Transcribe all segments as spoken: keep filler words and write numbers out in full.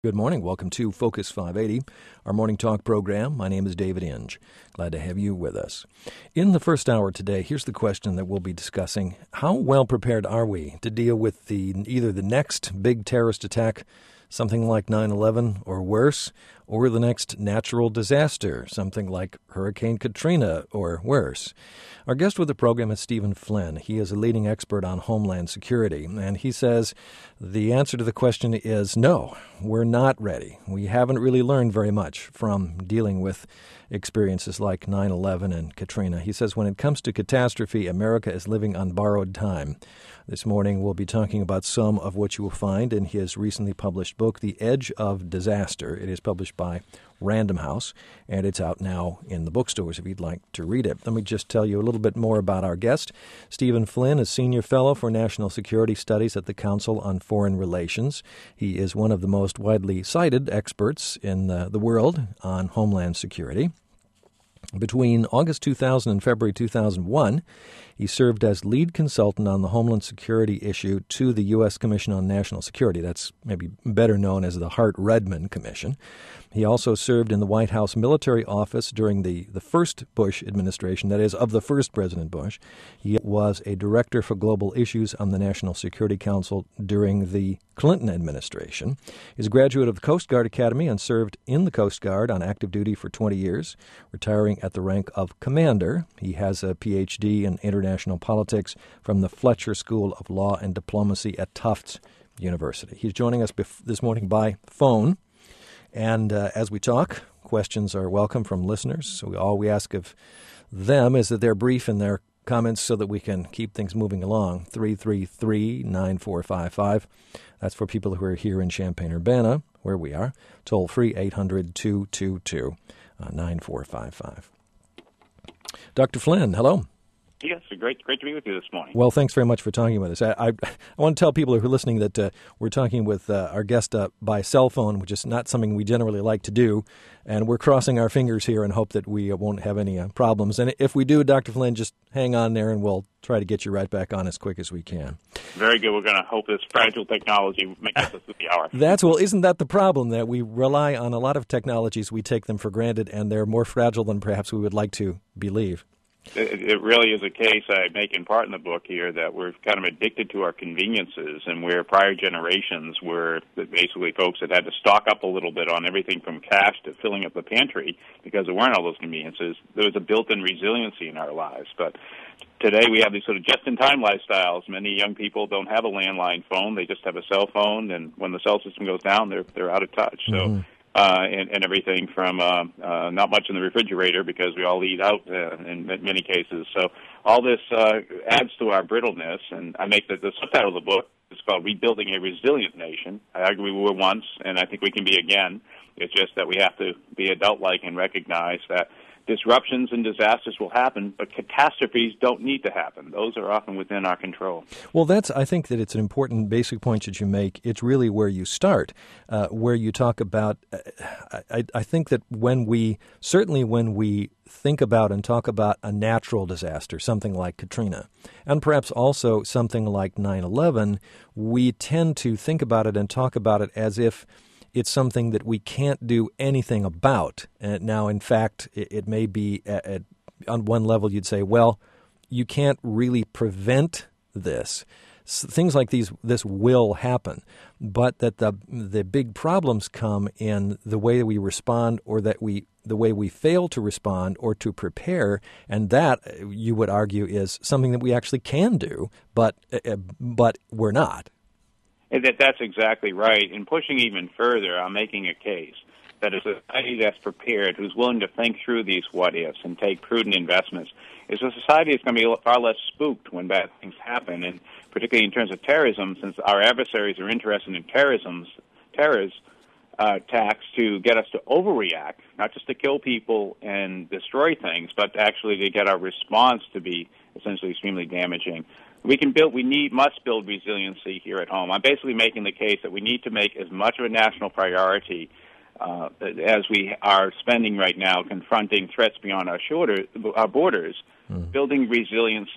Good morning. Welcome to Focus five eighty, our morning talk program. My name is David Inge. Glad to have you with us. In the first hour today, here's the question that we'll be discussing. How well prepared are we to deal with the either the next big terrorist attack, something like nine eleven or worse, or the next natural disaster, something like Hurricane Katrina or worse? Our guest with the program is Stephen Flynn. He is a leading expert on homeland security, and he says the answer to the question is no, we're not ready. We haven't really learned very much from dealing with experiences like nine eleven and Katrina. He says when it comes to catastrophe, America is living on borrowed time. This morning we'll be talking about some of what you will find in his recently published book, The Edge of Disaster. It is published by Random House, and it's out now in the bookstores if you'd like to read it. Let me just tell you a little bit more about our guest. Stephen Flynn is Senior Fellow for National Security Studies at the Council on Foreign Relations. He is one of the most widely cited experts in the, the world on homeland security. Between August two thousand and February two thousand one, he served as lead consultant on the Homeland Security issue to the U S Commission on National Security. That's maybe better known as the Hart-Redmond Commission. He also served in the White House Military Office during the, the first Bush administration, that is, of the first President Bush. He was a director for global issues on the National Security Council during the Clinton administration. He's a graduate of the Coast Guard Academy and served in the Coast Guard on active duty for twenty years, retiring at the rank of commander. He has a P H D in international politics from the Fletcher School of Law and Diplomacy at Tufts University. He's joining us bef- this morning by phone. And uh, as we talk, questions are welcome from listeners. So we, all we ask of them is that they're brief in their comments so that we can keep things moving along. three three three, nine four five five. That's for people who are here in Champaign-Urbana, where we are. Toll free, eight hundred, two two two, nine four five five. Doctor Flynn, hello. Yes, great, great to be with you this morning. Well, thanks very much for talking with us. I, I, I want to tell people who are listening that uh, we're talking with uh, our guest uh, by cell phone, which is not something we generally like to do, and we're crossing our fingers here and hope that we uh, won't have any uh, problems. And if we do, Doctor Flynn, just hang on there and we'll try to get you right back on as quick as we can. Very good. We're going to hope this fragile technology makes us through the hour. That's, well, isn't that the problem, that we rely on a lot of technologies, we take them for granted, and they're more fragile than perhaps we would like to believe. It, it really is a case I make in part in the book here that we're kind of addicted to our conveniences, and where prior generations were basically folks that had to stock up a little bit on everything from cash to filling up the pantry because there weren't all those conveniences. There was a built-in resiliency in our lives. But today we have these sort of just-in-time lifestyles. Many young people don't have a landline phone. They just have a cell phone, and when the cell system goes down, they're they're out of touch. Mm-hmm. So. Uh, and, and everything from uh, uh, not much in the refrigerator because we all eat out uh, in many cases. So all this uh, adds to our brittleness, and I make the, the subtitle of the book is called Rebuilding a Resilient Nation. I agree we were once, and I think we can be again. It's just that we have to be adult-like and recognize that disruptions and disasters will happen, but catastrophes don't need to happen. Those are often within our control. Well, that's, I think that it's an important basic point that you make. It's really where you start, uh, where you talk about, uh, I, I think that when we, certainly when we think about and talk about a natural disaster, something like Katrina, and perhaps also something like nine eleven, we tend to think about it and talk about it as if it's something that we can't do anything about. And now, in fact, it, it may be at, at, on one level you'd say, well, you can't really prevent this. S- things like these, this will happen, but that the the big problems come in the way that we respond, or that we the way we fail to respond or to prepare, and that you would argue is something that we actually can do, but uh, but we're not. That That's exactly right. And pushing even further, I'm making a case that a society that's prepared, who's willing to think through these what-ifs and take prudent investments, is a society that's going to be far less spooked when bad things happen, and particularly in terms of terrorism, since our adversaries are interested in terrorism's, terrorist uh, attacks to get us to overreact, not just to kill people and destroy things, but actually to get our response to be essentially extremely damaging. We can build, we need, must build resiliency here at home. I'm basically making the case that we need to make as much of a national priority uh, as we are spending right now confronting threats beyond our, shorter, our borders, mm. building resiliency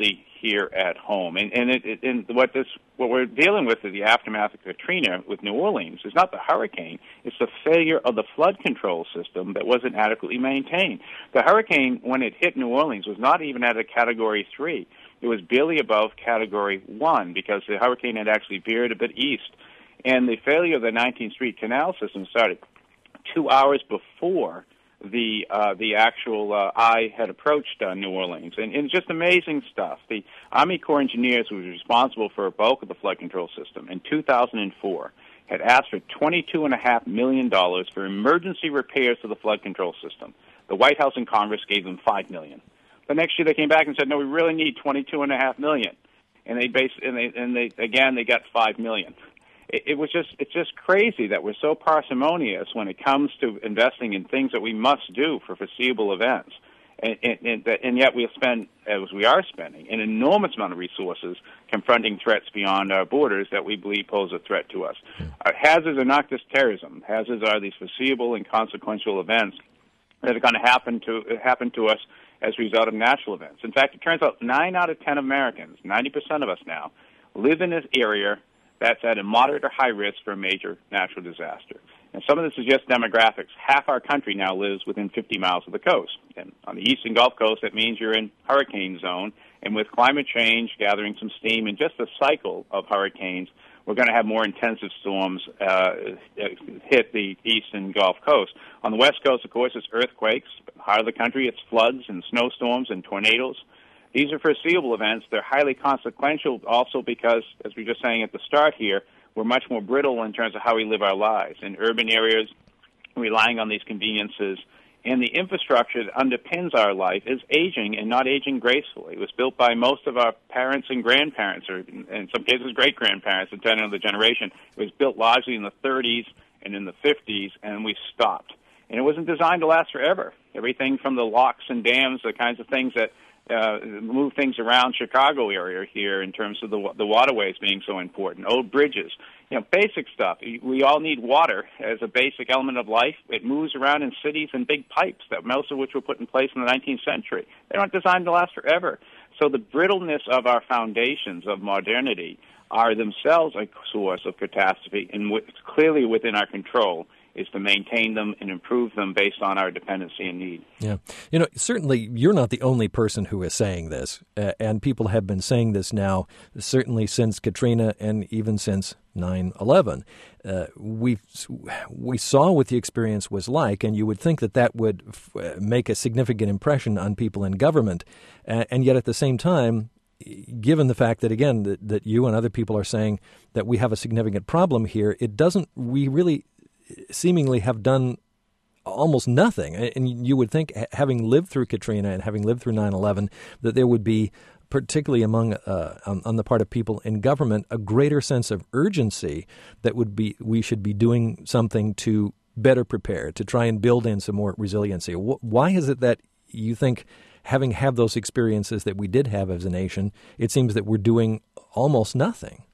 here at home. And, and, it, it, and what this what we're dealing with is the aftermath of Katrina with New Orleans. It's not the hurricane. It's the failure of the flood control system that wasn't adequately maintained. The hurricane, when it hit New Orleans, was not even at a Category three. It was barely above Category one because the hurricane had actually veered a bit east. And the failure of the nineteenth Street Canal system started two hours before the uh, the actual uh, eye had approached uh, New Orleans. And, and just amazing stuff. The Army Corps of Engineers, who was responsible for a bulk of the flood control system, in two thousand four had asked for twenty-two point five million dollars for emergency repairs to the flood control system. The White House and Congress gave them five million dollars. The next year they came back and said, no, we really need twenty-two point five million dollars. And they based, and they, and they again, they got five million dollars. It was just, it's just crazy that we're so parsimonious when it comes to investing in things that we must do for foreseeable events. And, and, and yet we'll spend, as we are spending, an enormous amount of resources confronting threats beyond our borders that we believe pose a threat to us. Our hazards are not just terrorism. Hazards are these foreseeable and consequential events that are going to happen to, happen to us as a result of natural events. In fact, it turns out nine out of ten Americans, ninety percent of us now, live in this area that's at a moderate or high risk for a major natural disaster. And some of this is just demographics. Half our country now lives within fifty miles of the coast. And on the eastern Gulf Coast, that means you're in hurricane zone. And with climate change gathering some steam and just the cycle of hurricanes, we're going to have more intensive storms uh, hit the eastern Gulf Coast. On the west coast, of course, it's earthquakes. Heart of the country, it's floods and snowstorms and tornadoes. These are foreseeable events. They're highly consequential also because, as we were just saying at the start here, we're much more brittle in terms of how we live our lives. In urban areas, relying on these conveniences, and the infrastructure that underpins our life is aging and not aging gracefully. It was built by most of our parents and grandparents, or in some cases great-grandparents, depending on the generation. It was built largely in the thirties and in the fifties, and we stopped. And it wasn't designed to last forever. Everything from the locks and dams, the kinds of things that Uh, move things around Chicago area here in terms of the the waterways being so important, old bridges, you know, basic stuff. We all need water as a basic element of life. It moves around in cities in big pipes, that most of which were put in place in the nineteenth century. They aren't designed to last forever. So the brittleness of our foundations of modernity are themselves a source of catastrophe, and what's clearly within our control is to maintain them and improve them based on our dependency and need. Yeah. You know, certainly you're not the only person who is saying this, uh, and people have been saying this now, certainly since Katrina and even since nine eleven. Uh, we we saw what the experience was like, and you would think that that would f- make a significant impression on people in government, uh, and yet at the same time, given the fact that, again, that, that you and other people are saying that we have a significant problem here, it doesn't, we really seemingly have done almost nothing. And you would think, having lived through Katrina and having lived through nine eleven, that there would be, particularly among uh, on, on the part of people in government, a greater sense of urgency that would be we should be doing something to better prepare, to try and build in some more resiliency. Why is it that you think, having had those experiences that we did have as a nation, it seems that we're doing almost nothing?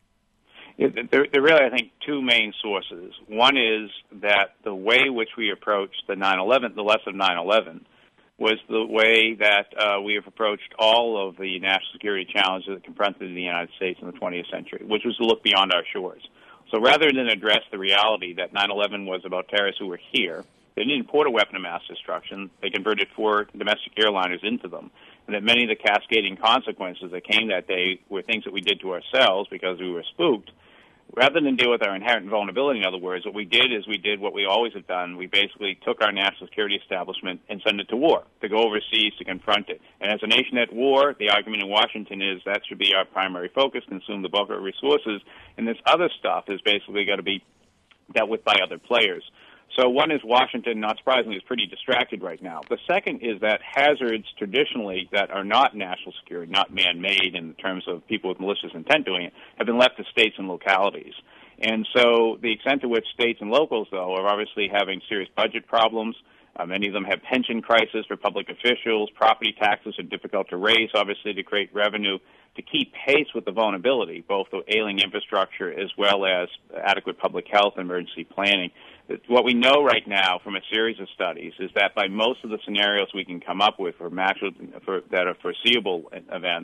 It, there, there are really, I think, two main sources. One is that the way in which we approached the nine eleven, the lesson of nine eleven, was the way that uh, we have approached all of the national security challenges that confronted the United States in the twentieth century, which was to look beyond our shores. So rather than address the reality that nine eleven was about terrorists who were here, they didn't import a weapon of mass destruction. They converted four domestic airliners into them. And that many of the cascading consequences that came that day were things that we did to ourselves because we were spooked. Rather than deal with our inherent vulnerability, in other words, what we did is we did what we always have done. We basically took our national security establishment and sent it to war, to go overseas to confront it. And as a nation at war, the argument in Washington is that should be our primary focus, consume the bulk of our resources, and this other stuff is basically got to be dealt with by other players. So one is Washington, not surprisingly, is pretty distracted right now. The second is that hazards traditionally that are not national security, not man-made in terms of people with malicious intent doing it, have been left to states and localities. And so the extent to which states and locals, though, are obviously having serious budget problems. Uh, many of them have pension crisis for public officials. Property taxes are difficult to raise, obviously, to create revenue to keep pace with the vulnerability, both the ailing infrastructure as well as adequate public health and emergency planning. What we know right now from a series of studies is that by most of the scenarios we can come up with for, natural, for that are foreseeable events,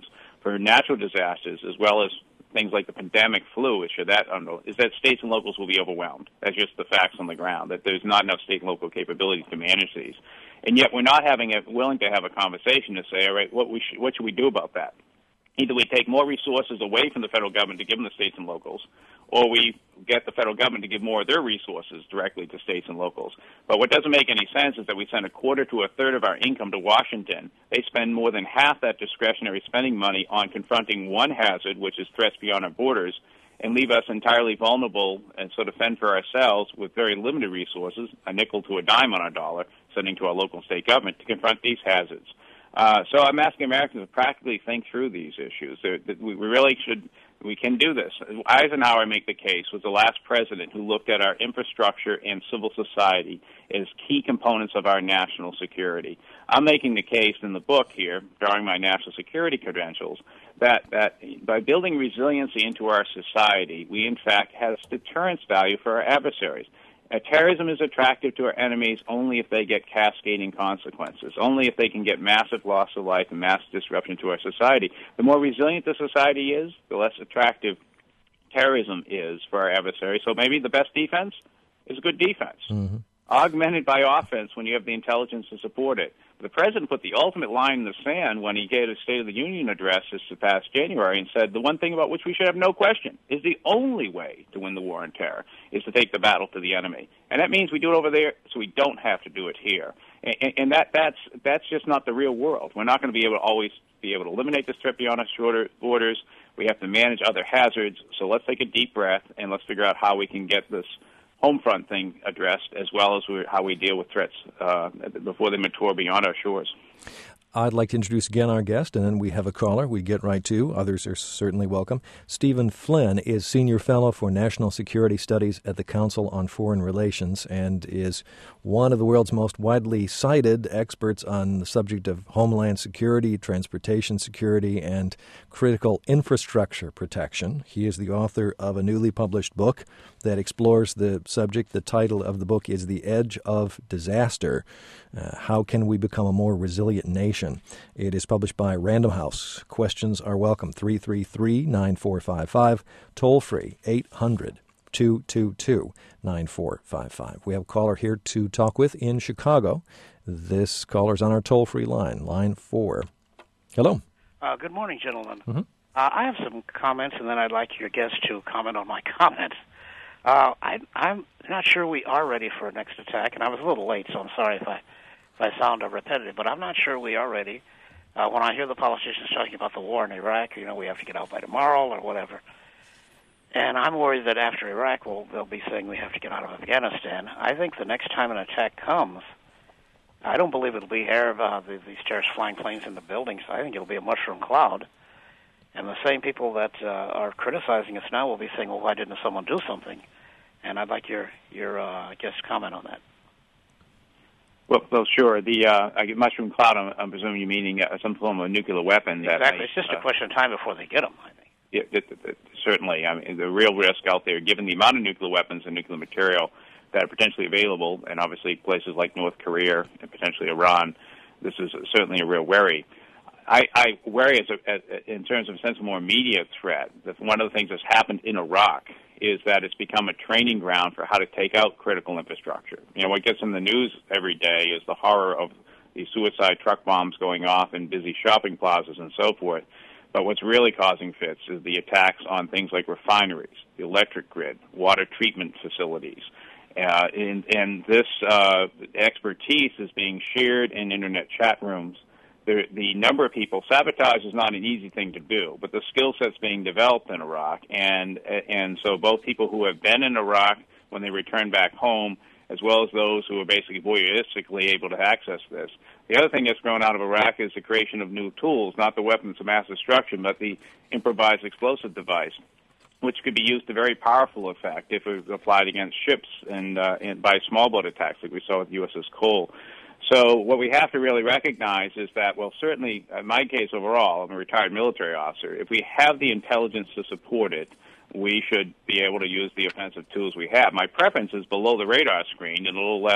for natural disasters as well as things like the pandemic flu issue, that I don't know, is that states and locals will be overwhelmed. That's just the facts on the ground, that there's not enough state and local capabilities to manage these. And yet we're not having a, willing to have a conversation to say, all right, what, we sh- what should we do about that? Either we take more resources away from the federal government to give them to states and locals, or we get the federal government to give more of their resources directly to states and locals. But what doesn't make any sense is that we send a quarter to a third of our income to Washington. They spend more than half that discretionary spending money on confronting one hazard, which is threats beyond our borders, and leave us entirely vulnerable and sort of fend for ourselves with very limited resources, a nickel to a dime on our dollar, sending to our local and state government to confront these hazards. Uh, so I'm asking Americans to practically think through these issues. They're, that we really should, we can do this. Eisenhower, I make the case, was the last president who looked at our infrastructure and civil society as key components of our national security. I'm making the case in the book here, drawing my national security credentials, that, that by building resiliency into our society, we in fact have deterrence value for our adversaries. Uh, terrorism is attractive to our enemies only if they get cascading consequences, only if they can get massive loss of life and mass disruption to our society. The more resilient the society is, the less attractive terrorism is for our adversaries. So maybe the best defense is good defense, mm-hmm. augmented by offense when you have the intelligence to support it. The president put the ultimate line in the sand when he gave a State of the Union address this past January and said the one thing about which we should have no question is the only way to win the war on terror is to take the battle to the enemy. And that means we do it over there so we don't have to do it here. And, and that, that's, that's just not the real world. We're not going to be able to always be able to eliminate this threat beyond our borders. We have to manage other hazards. So let's take a deep breath and let's figure out how we can get this home front thing addressed, as well as we, how we deal with threats uh, before they mature beyond our shores. I'd like to introduce again our guest, and then we have a caller we get right to. Others are certainly welcome. Stephen Flynn is Senior Fellow for National Security Studies at the Council on Foreign Relations and is one of the world's most widely cited experts on the subject of homeland security, transportation security, and critical infrastructure protection. He is the author of a newly published book that explores the subject. The title of the book is The Edge of Disaster. Uh, how can we become a more resilient nation? It is published by Random House. Questions are welcome. three three three, nine four five five, toll free, eight hundred, two two two, nine four five five. We have a caller here to talk with in Chicago. This caller's on our toll-free line, line four. Hello. Uh, good morning, gentlemen. Mm-hmm. Uh, I have some comments, and then I'd like your guest to comment on my comments. Uh, I, I'm not sure we are ready for a next attack, and I was a little late, so I'm sorry if I if I sound repetitive, but I'm not sure we are ready. Uh, when I hear the politicians talking about the war in Iraq, you know, we have to get out by tomorrow or whatever. And I'm worried that after Iraq, well, they'll be saying we have to get out of Afghanistan. I think the next time an attack comes, I don't believe it'll be air, uh, these terrorists flying planes into buildings. I think it'll be a mushroom cloud. And the same people that uh, are criticizing us now will be saying, well, why didn't someone do something? And I'd like your, your uh, guest comment on that. Well, well sure. The uh, mushroom cloud, I'm, I'm presuming you're meaning uh, some form of nuclear weapon. That exactly. May, it's just uh, a question of time before they get them, I think. Yeah, it, it, it, certainly. I mean, the real risk out there, given the amount of nuclear weapons and nuclear material that are potentially available, and obviously places like North Korea and potentially Iran, this is certainly a real worry. I, I worry as a, as, in terms of a sense of more immediate threat. That one of the things that's happened in Iraq is that it's become a training ground for how to take out critical infrastructure. You know, what gets in the news every day is the horror of these suicide truck bombs going off in busy shopping plazas and so forth. But what's really causing fits is the attacks on things like refineries, the electric grid, water treatment facilities. Uh, and, and this uh, expertise is being shared in Internet chat rooms. The, the number of people, sabotage is not an easy thing to do, but the skill set's being developed in Iraq. And, and so both people who have been in Iraq when they return back home, as well as those who are basically voyeuristically able to access this. The other thing that's grown out of Iraq is the creation of new tools, not the weapons of mass destruction, but the improvised explosive device, which could be used to very powerful effect if it was applied against ships and, uh, and by small boat attacks like we saw with U S S Cole. So what we have to really recognize is that, well, certainly in my case overall, I'm a retired military officer, if we have the intelligence to support it, we should be able to use the offensive tools we have. My preference is below the radar screen and a little less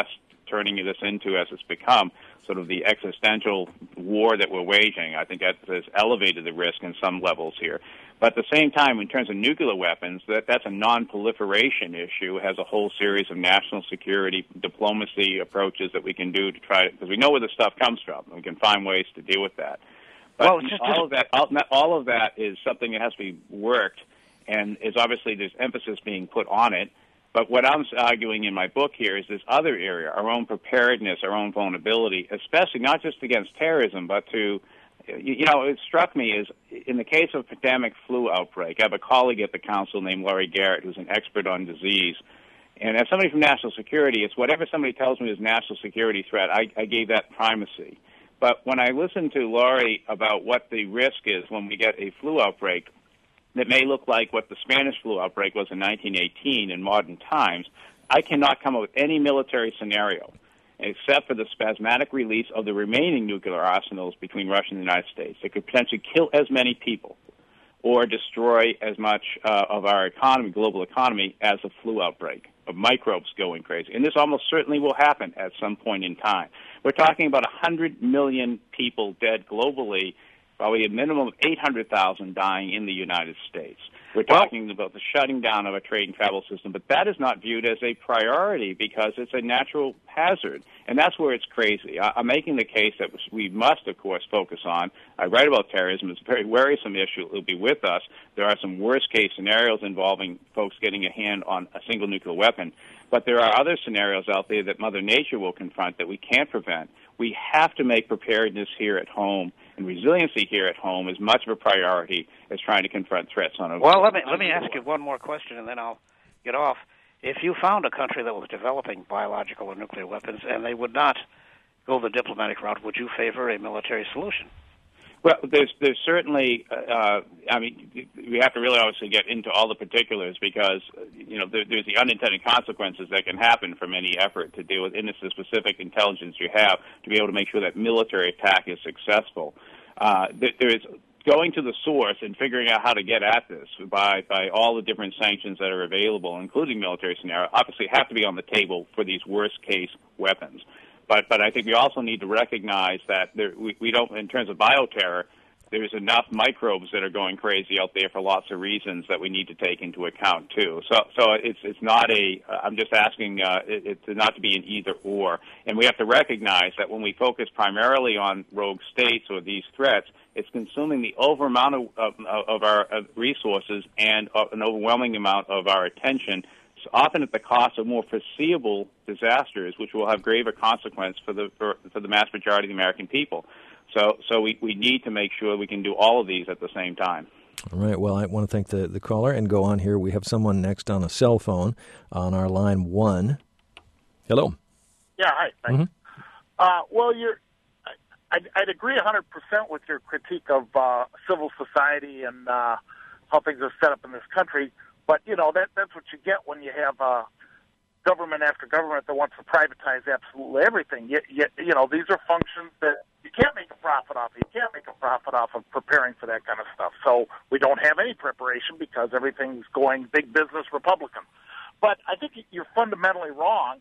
turning this into, as it's become, sort of the existential war that we're waging. I think that has elevated the risk in some levels here. But at the same time, in terms of nuclear weapons, that, that's a non-proliferation issue. It has a whole series of national security, diplomacy approaches that we can do to try to, because we know where the stuff comes from. We can find ways to deal with that. But well, just, all just, of that, all, all of that is something that has to be worked, and is obviously there's emphasis being put on it. But what I'm arguing in my book here is this other area, our own preparedness, our own vulnerability, especially not just against terrorism, but to, you know, it struck me is in the case of a pandemic flu outbreak, I have a colleague at the council named Laurie Garrett who's an expert on disease. And as somebody from national security, it's whatever somebody tells me is a national security threat, I, I gave that primacy. But when I listen to Laurie about what the risk is when we get a flu outbreak that may look like what the Spanish flu outbreak was in nineteen eighteen in modern times, I cannot come up with any military scenario except for the spasmodic release of the remaining nuclear arsenals between Russia and the United States that could potentially kill as many people or destroy as much uh, of our economy, global economy, as a flu outbreak, of microbes going crazy. And this almost certainly will happen at some point in time. We're talking about one hundred million people dead globally, probably a minimum of eight hundred thousand dying in the United States. We're talking well, about the shutting down of a trade and travel system, but that is not viewed as a priority because it's a natural hazard, and that's where it's crazy. I, I'm making the case that we must, of course, focus on. I write about terrorism. It's a very worrisome issue. It will be with us. There are some worst-case scenarios involving folks getting a hand on a single nuclear weapon, but there are other scenarios out there that Mother Nature will confront that we can't prevent. We have to make preparedness here at home and resiliency here at home as much of a priority as trying to confront threats on a... Well, let me let me ask you one more question, and then I'll get off. If you found a country that was developing biological or nuclear weapons and they would not go the diplomatic route, would you favor a military solution? Well, there's there's certainly, uh, I mean, we have to really obviously get into all the particulars because, you know, there, there's the unintended consequences that can happen from any effort to deal with, and it's the specific intelligence you have to be able to make sure that military attack is successful. Uh, there is going to the source and figuring out how to get at this by, by all the different sanctions that are available, including military scenario, obviously have to be on the table for these worst-case weapons. But but I think we also need to recognize that there, we, we don't, in terms of bioterror, there's enough microbes that are going crazy out there for lots of reasons that we need to take into account too. So so it's it's not a. I'm just asking uh, it, it not to be an either or, and we have to recognize that when we focus primarily on rogue states or these threats, it's consuming the over amount of, of, of our of resources and an overwhelming amount of our attention. Often at the cost of more foreseeable disasters, which will have graver consequence for the for, for the mass majority of the American people. So, so we, we need to make sure we can do all of these at the same time. All right. Well, I want to thank the, the caller and go on here. We have someone next on a cell phone on our line one. Hello. Yeah. Hi. Thanks. Mm-hmm. Uh, well, you're. I'd, I'd agree one hundred percent with your critique of uh, civil society and uh, how things are set up in this country. But, you know, that that's what you get when you have uh, government after government that wants to privatize absolutely everything. You, you, you know, these are functions that you can't make a profit off. You can't make a profit off of preparing for that kind of stuff. So we don't have any preparation because everything's going big business Republican. But I think you're fundamentally wrong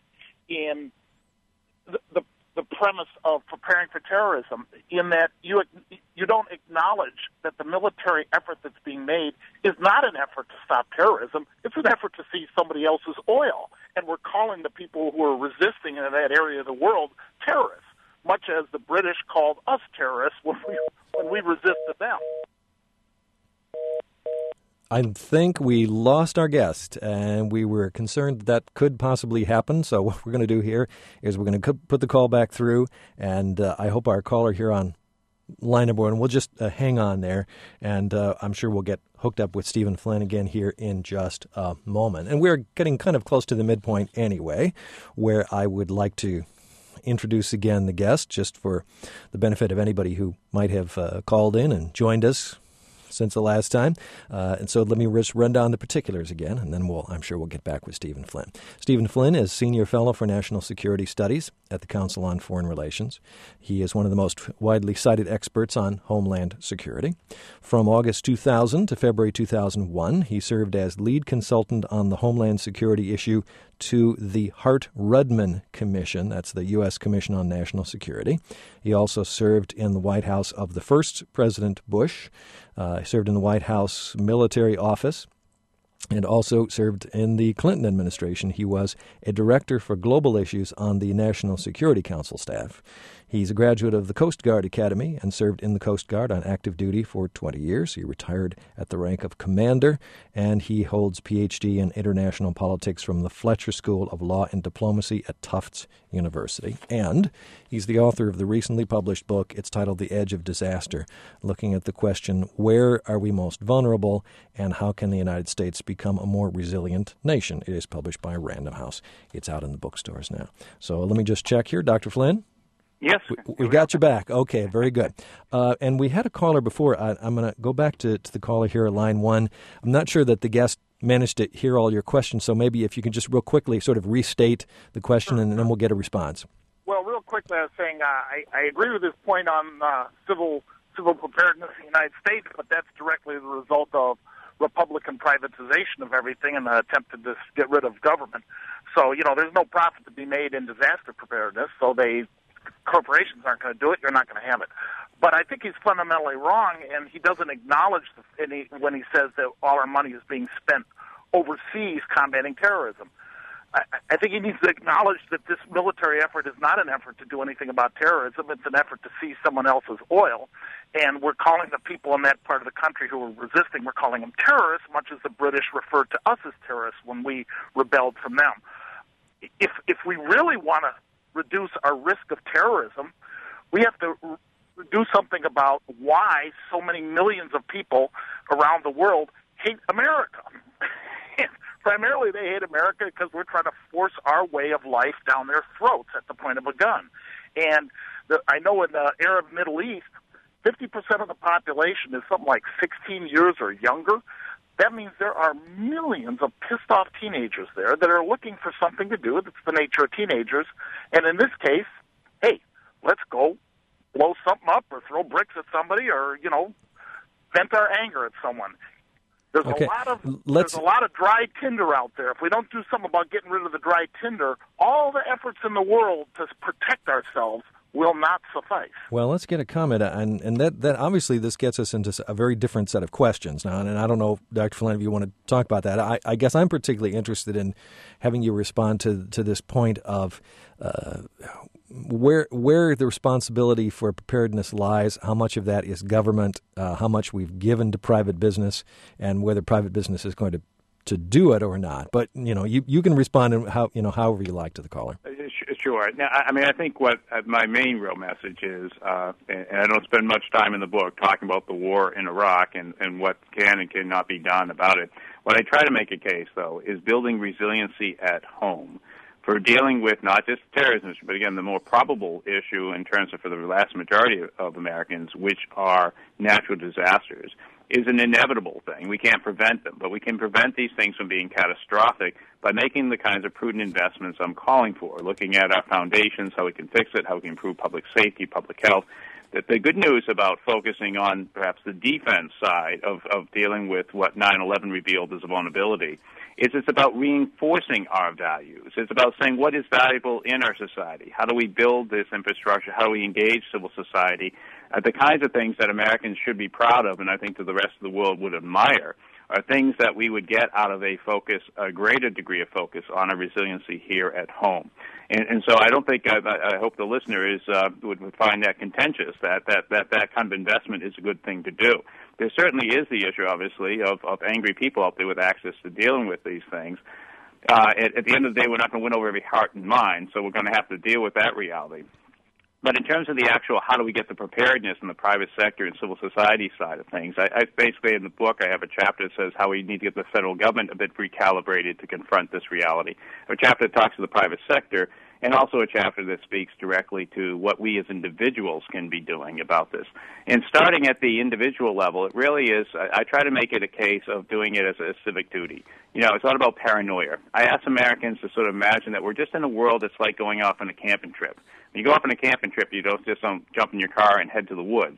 in the, the the premise of preparing for terrorism, in that you you don't acknowledge that the military effort that's being made is not an effort to stop terrorism. It's an effort to seize somebody else's oil. And we're calling the people who are resisting in that area of the world terrorists, much as the British called us terrorists when we when we resisted them. I think we lost our guest, and we were concerned that could possibly happen. So what we're going to do here is we're going to put the call back through, and uh, I hope our caller here on line number one will just uh, hang on there, and uh, I'm sure we'll get hooked up with Stephen Flynn again here in just a moment. And we're getting kind of close to the midpoint anyway, where I would like to introduce again the guest, just for the benefit of anybody who might have uh, called in and joined us since the last time. Uh, and so let me just run down the particulars again, and then we'll, I'm sure we'll get back with Stephen Flynn. Stephen Flynn is Senior Fellow for National Security Studies at the Council on Foreign Relations. He is one of the most widely cited experts on homeland security. From August two thousand to February two thousand one, he served as lead consultant on the homeland security issue to the Hart-Rudman Commission. That's the U S Commission on National Security. He also served in the White House of the first President Bush. Uh, he served in the White House Military Office and also served in the Clinton administration. He was a director for global issues on the National Security Council staff. He's a graduate of the Coast Guard Academy and served in the Coast Guard on active duty for twenty years. He retired at the rank of commander, and he holds P H D in international politics from the Fletcher School of Law and Diplomacy at Tufts University. And he's the author of the recently published book. It's titled The Edge of Disaster, looking at the question, where are we most vulnerable, and how can the United States become a more resilient nation? It is published by Random House. It's out in the bookstores now. So let me just check here. Doctor Flynn? Yes. We, we got you back. Okay, very good. Uh, and we had a caller before. I, I'm going to go back to, to the caller here at line one. I'm not sure that the guest managed to hear all your questions, so maybe if you can just real quickly sort of restate the question, and then we'll get a response. Well, real quickly, I was saying uh, I, I agree with this point on uh, civil civil preparedness in the United States, but that's directly the result of Republican privatization of everything and the attempt to just get rid of government. So, you know, there's no profit to be made in disaster preparedness, so they corporations aren't going to do it, you're not going to have it. But I think he's fundamentally wrong, and he doesn't acknowledge the, any, when he says that all our money is being spent overseas combating terrorism. I, I think he needs to acknowledge that this military effort is not an effort to do anything about terrorism. It's an effort to seize someone else's oil, and we're calling the people in that part of the country who are resisting, we're calling them terrorists, much as the British referred to us as terrorists when we rebelled from them. If, if we really want to reduce our risk of terrorism, we have to r- do something about why so many millions of people around the world hate America. Primarily they hate America because we're trying to force our way of life down their throats at the point of a gun. And the, I know in the Arab Middle East, fifty percent of the population is something like sixteen years or younger. That means there are millions of pissed-off teenagers there that are looking for something to do. It's the nature of teenagers. And in this case, hey, let's go blow something up or throw bricks at somebody or, you know, vent our anger at someone. There's okay. a lot of Let's... there's a lot of dry tinder out there. If we don't do something about getting rid of the dry tinder, all the efforts in the world to protect ourselves will not suffice. Well, let's get a comment, and and that, that obviously this gets us into a very different set of questions now, and I don't know, Doctor Flynn, if you want to talk about that. I, I guess I'm particularly interested in having you respond to to this point of uh, where where the responsibility for preparedness lies, how much of that is government, uh, how much we've given to private business, and whether private business is going to to do it or not. But, you know, you, you can respond in how, you know, however you like to the caller. Sure. Now, I mean, I think what my main real message is, uh, and I don't spend much time in the book talking about the war in Iraq and, and what can and cannot be done about it. What I try to make a case, though, is building resiliency at home for dealing with not just terrorism, but, again, the more probable issue in terms of for the vast majority of Americans, which are natural disasters, is an inevitable thing. We can't prevent them, but we can prevent these things from being catastrophic by making the kinds of prudent investments I'm calling for, looking at our foundations, how we can fix it, how we can improve public safety, public health. That the good news about focusing on perhaps the defense side of, of dealing with what nine eleven revealed as a vulnerability is it's about reinforcing our values. It's about saying what is valuable in our society. How do we build this infrastructure? How do we engage civil society? Uh, the kinds of things that Americans should be proud of, and I think that the rest of the world would admire, are things that we would get out of a focus, a greater degree of focus on our resiliency here at home. And, and so I don't think, I, I hope the listener is uh, would, would find that contentious, that, that, that that kind of investment is a good thing to do. There certainly is the issue, obviously, of, of angry people out there with access to dealing with these things. Uh, at, at the end of the day, we're not going to win over every heart and mind, so we're going to have to deal with that reality. But in terms of the actual how do we get the preparedness in the private sector and civil society side of things, I, I basically in the book I have a chapter that says how we need to get the federal government a bit recalibrated to confront this reality. A chapter that talks to the private sector, and also a chapter that speaks directly to what we as individuals can be doing about this. And starting at the individual level, it really is, I, I try to make it a case of doing it as a civic duty. You know, it's not about paranoia. I ask Americans to sort of imagine that we're just in a world that's like going off on a camping trip. When you go off on a camping trip, you don't just um, jump in your car and head to the woods.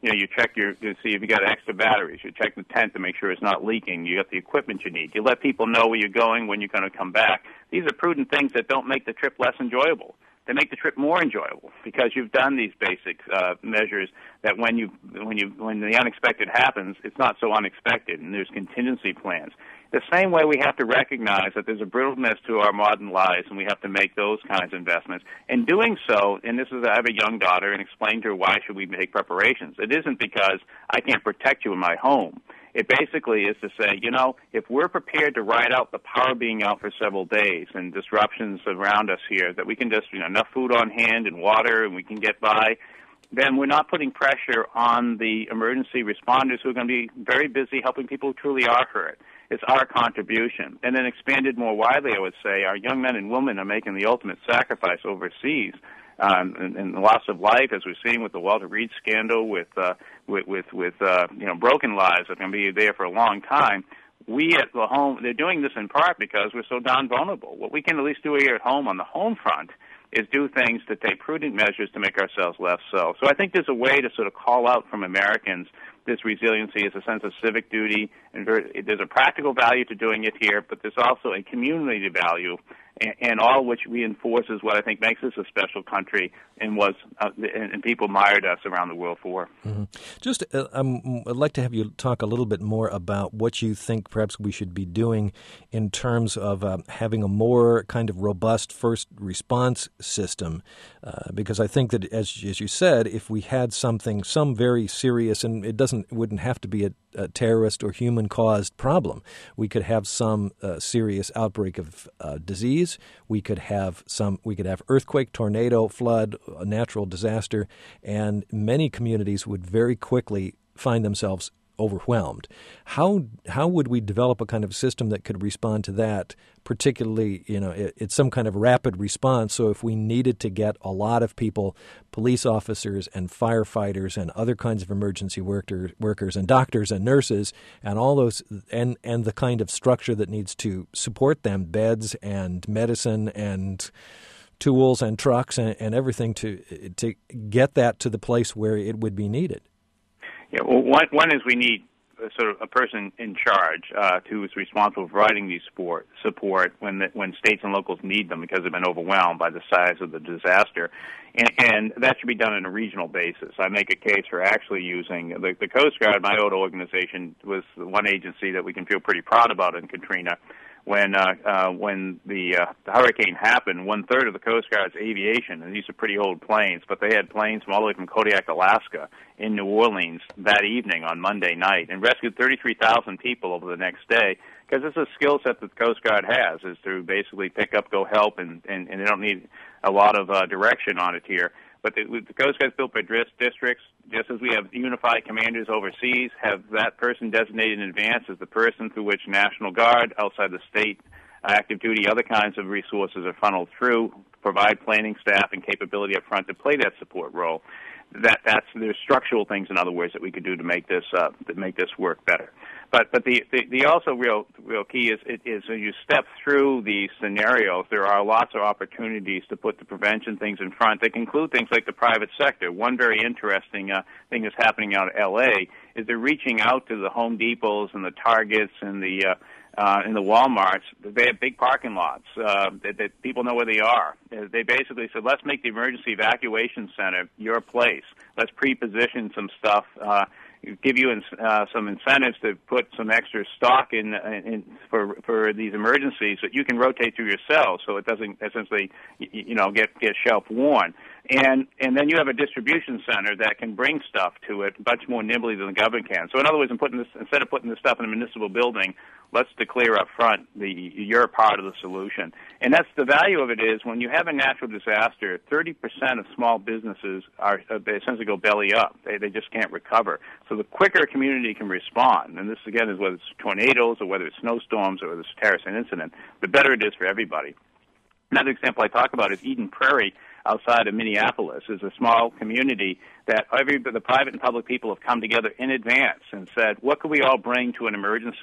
You know, you check your, you see if you got extra batteries. You check the tent to make sure it's not leaking. You got the equipment you need. You let people know where you're going, when you're going to come back. These are prudent things that don't make the trip less enjoyable. They make the trip more enjoyable because you've done these basic uh, measures that when you when you when the unexpected happens, it's not so unexpected, and there's contingency plans. The same way we have to recognize that there's a brittleness to our modern lives, and we have to make those kinds of investments. In doing so, and this is I have a young daughter, and explain to her why should we make preparations. It isn't because I can't protect you in my home. It basically is to say, you know, if we're prepared to ride out the power being out for several days and disruptions around us here, that we can just, you know, enough food on hand and water and we can get by, then we're not putting pressure on the emergency responders who are going to be very busy helping people who truly are hurt. It's our contribution. And then expanded more widely, I would say, our young men and women are making the ultimate sacrifice overseas. Um, and, and the loss of life, as we're seeing with the Walter Reed scandal, with uh, with with, with uh, you know broken lives that are going to be there for a long time. We at the home, they're doing this in part because we're so darn vulnerable. What we can at least do here at home on the home front is do things to take prudent measures to make ourselves less so. So I think there's a way to sort of call out from Americans this resiliency as a sense of civic duty, and very, there's a practical value to doing it here, but there's also a community value, and, and all which reinforces what I think makes us a special country and was uh, and, and people admired us around the world for. Mm-hmm. Just, uh, um, I'd like to have you talk a little bit more about what you think perhaps we should be doing in terms of uh, having a more kind of robust first response system, uh, because I think that, as as you said, if we had something, some very serious, and it doesn't, it wouldn't have to be a, a terrorist or human-caused problem. We could have some uh, serious outbreak of uh, disease. We could have some. We could have earthquake, tornado, flood, a natural disaster, and many communities would very quickly find themselves overwhelmed. How how would we develop a kind of system that could respond to that? Particularly, you know, it, it's some kind of rapid response. So if we needed to get a lot of people, police officers and firefighters and other kinds of emergency worker, workers and doctors and nurses and all those, and, and the kind of structure that needs to support them, beds and medicine and tools and trucks and, and everything to to get that to the place where it would be needed. Yeah, well, one, one is we need a, sort of a person in charge uh, who is responsible for providing these support, support when the, when states and locals need them because they've been overwhelmed by the size of the disaster, and, and that should be done on a regional basis. I make a case for actually using the, the Coast Guard. My old organization was the one agency that we can feel pretty proud about in Katrina. When uh, uh, when the, uh, the hurricane happened, one third of the Coast Guard's aviation, and these are pretty old planes, but they had planes from all the way from Kodiak, Alaska, in New Orleans that evening on Monday night, and rescued thirty-three thousand people over the next day. Because it's a skill set that the Coast Guard has, is to basically pick up, go help, and, and, and they don't need a lot of uh, direction on it here. But the, the Coast Guard's built by districts, just as we have unified commanders overseas, have that person designated in advance as the person through which National Guard, outside the state, active duty, other kinds of resources are funneled through, provide planning staff and capability up front to play that support role. That that's there's structural things, in other words, that we could do to make this uh, to make this work better. But but the, the, the also real real key is it is when you step through these scenarios, there are lots of opportunities to put the prevention things in front. They can include things like the private sector. One very interesting uh, thing that's happening out of L A is they're reaching out to the Home Depots and the Targets and the uh, uh, in the Walmarts. They have big parking lots uh, that, that people know where they are. They basically said, let's make the emergency evacuation center your place. Let's pre-position some stuff, uh, give you uh, some incentives to put some extra stock in, in for for these emergencies that you can rotate through yourself, so it doesn't essentially, you know, get get shelf worn. And and then you have a distribution center that can bring stuff to it much more nimbly than the government can. So in other words, in putting this, instead of putting this stuff in a municipal building, let's declare up front the you're part of the solution. And that's the value of it is when you have a natural disaster, thirty percent of small businesses are they essentially go belly up. They they just can't recover. So the quicker a community can respond, and this again is whether it's tornadoes or whether it's snowstorms or whether it's a terrorist incident, the better it is for everybody. Another example I talk about is Eden Prairie outside of Minneapolis is a small community that every the private and public people have come together in advance and said, what could we all bring to an emergency?